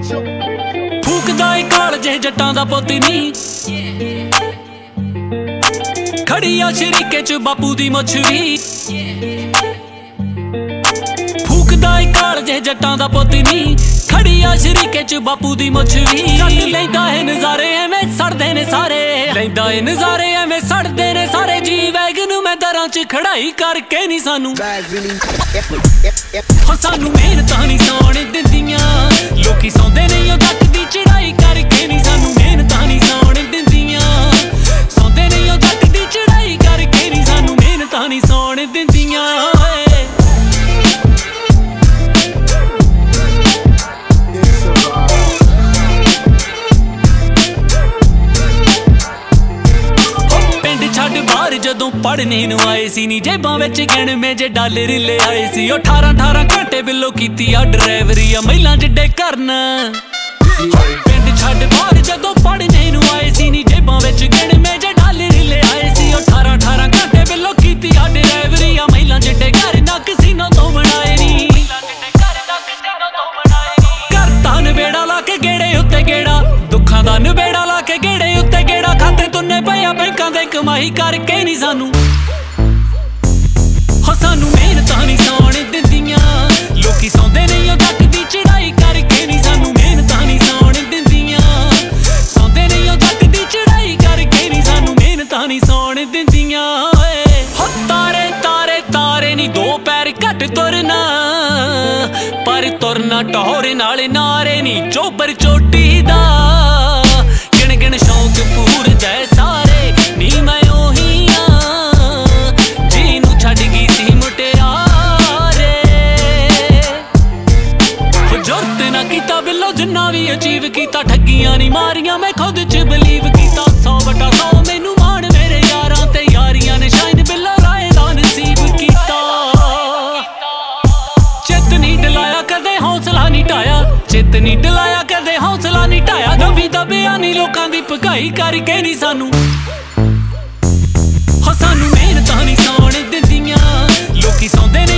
ਫੂਕਦਾ ਏ ਕਾਲਜੇ ਜੱਟਾਂ ਦਾ ਪੁੱਤ ਨੀ, ਖੜੀ ਆ ਸ਼ਰੀਕੇ ਚ ਬਾਪੂ ਦੀ ਮੁੱਛ ਵੀ। ਫੂਕਦਾ ਏ ਕਾਲਜੇ ਜੱਟਾਂ ਦਾ ਪੁੱਤ ਨੀ, ਖੜੀ ਆ ਸ਼ਰੀਕੇ ਚ ਬਾਪੂ ਦੀ ਮੁੱਛ ਵੀ। ਜੱਟ ਲੈਂਦਾ ਏ ਨਜ਼ਾਰੇ ਐਵੇਂ ਸੜਦੇ ਨੇ ਸਾਰੇ, ਲੈਂਦਾ ਏ ਨਜ਼ਾਰੇ ਐਵੇਂ ਸੜਦੇ ਨੇ ਸਾਰੇ। ਜੀ ਵੈਗਨ ਮੈਂ ਦਰਾਂ ਚ ਖੜਾਈ ਕਰਕੇ ਨੀ ਸਾਨੂੰ ਸਾਨੂੰ ਮਿਹਨਤਾਂ ਨੀ ਸੌਣ ਦਿੰਦੀਆਂ, ਲੋਕੀ ਸੌਂਦੇ ਨਹੀਂ ਉਹ ਜੱਟ ਦੀ ਚੜਾਈ ਕਰਕੇ ਨੀ ਸਾਨੂੰ ਮਿਹਨਤਾਂ ਨੀ ਸੌਣ ਦਿੰਦੀਆਂ, ਸੌਂਦੇ ਨਹੀਂ ਉਹ ਜੱਟ ਦੀ ਚੜਾਈ ਕਰਕੇ ਨੀ ਸਾਨੂੰ ਮਿਹਨਤਾਂ ਨੀ ਸੌਣ ਦਿੰਦੀਆਂ। ਜਦੋਂ ਪੜ੍ਹਨੇ ਨੂੰ ਆਏ ਸੀ ਨੀ ਜੇਬਾਂ ਵਿੱਚ ਗਿਣਵੇਂ ਜੇ ਡਾਲਰ ਲੈ ਆਏ ਸੀ। ਉਹ 18 ਘੰਟੇ ਬਿੱਲੋ ਕੀਤੀ ਆ ਡਰਾਈਵਰੀ ਆ ਮਹਿਲਾਂ ਜਿੱਡੇ ਕਰਨ। ਪਿੰਡ ਛੱਡ ਬਾਹਰ ਜਦੋਂ ਪੜ੍ਹਨੇ ਨੂੰ ਆਏ ਸੀ ਨੀ ਜੇਬਾਂ ਵਿੱਚ ਗਿਣਵੇਂ ਜੇ ਡਾਲਰ ਲੈ ਆਏ ਸੀ। ਉਹ 18 ਘੰਟੇ ਬਿੱਲੋ ਕੀਤੀ ਆ ਡਰਾਈਵਰੀ ਆ ਮਹਿਲਾਂ ਜਿੱਡੇ ਘਰ ਨਾ ਕਸੀਨੋ ਤੋਂ ਬਣਾਏ ਨੀ। ਕਰਤਾ ਨਵੇੜਾ ਲਾ ਕੇ ਗੇੜੇ ਉੱਤੇ ਗੇੜਾ, ਦੁੱਖਾਂ ਦਾ ਨਵੇੜਾ ਲਾ ਕੇ ਗੇੜੇ ਉੱਤੇ ਗੇੜਾ। ਖਾਤੇ ਤੁੰਨੇ ਪਿਆ ਬੈਂਕਾਂ ਦੇ ਕਮਾਈ ਕਰਕੇ ਨੀ ਸਾਨੂੰ ਸਾਨੂੰ ਮਿਹਨਤਾਂ ਨੀ ਸੌਣ ਦਿੰਦੀਆਂ, ਲੋਕੀ ਸੌਂਦੇ ਨਹੀਂ ਉਹ ਜੱਟ ਦੀ ਚੜਾਈ ਕਰਕੇ ਨੀ ਸਾਨੂੰ ਮਿਹਨਤਾਂ ਨੀ ਸੌਣ ਦਿੰਦੀਆਂ, ਸੌਂਦੇ ਨਹੀਂ ਉਹ ਜੱਟ ਦੀ ਚੜਾਈ ਕਰਕੇ ਨੀ ਸਾਨੂੰ ਮਿਹਨਤਾਂ ਨੀ ਸੌਣ ਦਿੰਦੀਆਂ। ਹੋ ਤਾਰੇ ਤਾਰੇ ਤਾਰੇ ਨੀ ਦੋ ਪੈਰ ਘੱਟ ਤੁਰਨਾ, ਪਰ ਤੁਰਨਾ ਟੌਰ ਨਾਲ ਨਾਰੇ ਨੀ ਚੋਬਰ ਚੋਟੀ ਦਾ। ਗਿਣ ਗਿਣ ਸ਼ੌਂਕ ਪੂਰਦਾ ਸਾਰੇ ਨੀ ਮੈਂ ਉਹੀ ਆ, ਜਿਹਨੂੰ ਛੱਡ ਗਈ ਸੀ ਮੁਟਿਆਰੇ। ਜੁਰਤ ਨਾ ਕੀਤਾ ਬਿੱਲੋ ਜਿੰਨਾ ਵੀ ਅਚੀਵ ਕੀਤਾ, ਠੱਗੀਆਂ ਨੀ ਮਾਰੀਆਂ ਮੈਂ ਖੁਦ ਚ ਬਲੀਵ ਕੀਤਾ। 100/100 ਮੈਨੂੰ ਮਾਣ ਮੇਰੇ ਯਾਰਾਂ ਤੇ ਯਾਰੀਆਂ ਨੇ ਸ਼ਾਇਦ ਬਿੱਲੋ ਰਾਏ ਦਾ ਨਸੀਬ ਕੀਤਾ। ਚਿੱਤ ਨੀ ਡਲਾਇਆ ਕਦੇ ਹੌਸਲਾ ਨੀ ਢਾਇਆ, ਚਿੱਤ ਨੀ ਡਲਾਇਆ ਕਦੇ ਹੌਸਲਾ ਨੀ ਢਾਇਆ। ਦਬੀ ਦਬਿਆ ਨੀ ਲੋਕਾਂ ਦੀ ਭਕਾਈ ਕਰਕੇ ਨੀ ਸਾਨੂੰ ਸਾਨੂੰ ਮਿਹਨਤਾਂ ਨੀ ਸੌਣ ਦਿੰਦੀਆਂ, ਲੋਕੀ ਸੌਂਦੇ ਨੇ